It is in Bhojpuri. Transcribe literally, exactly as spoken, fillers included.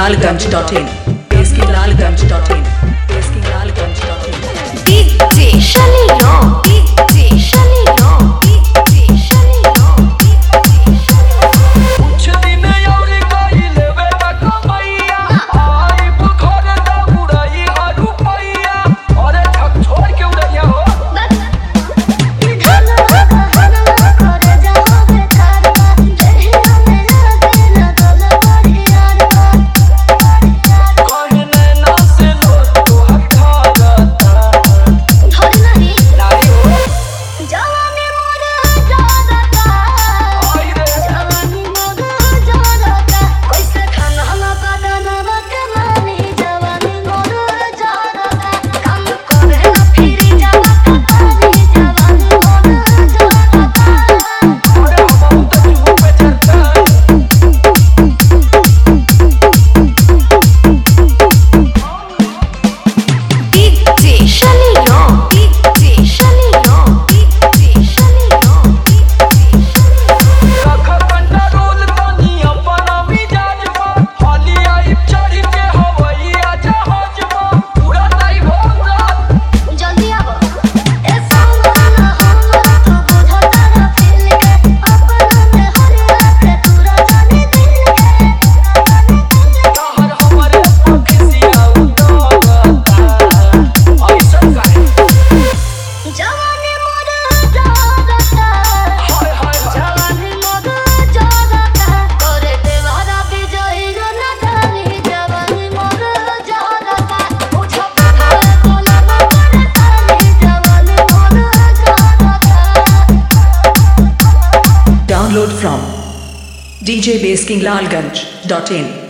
lalganj dot in basking lalganj dot in basking lalganj dot in D J Shalino D J Shalino D J Shalino कुछ दिन और गई लेवे कमैया आई बुखर दा उड़ई हरू पैया अरे ठक छोड़ के उड़ैया हो Download from D J basking lalganj dot in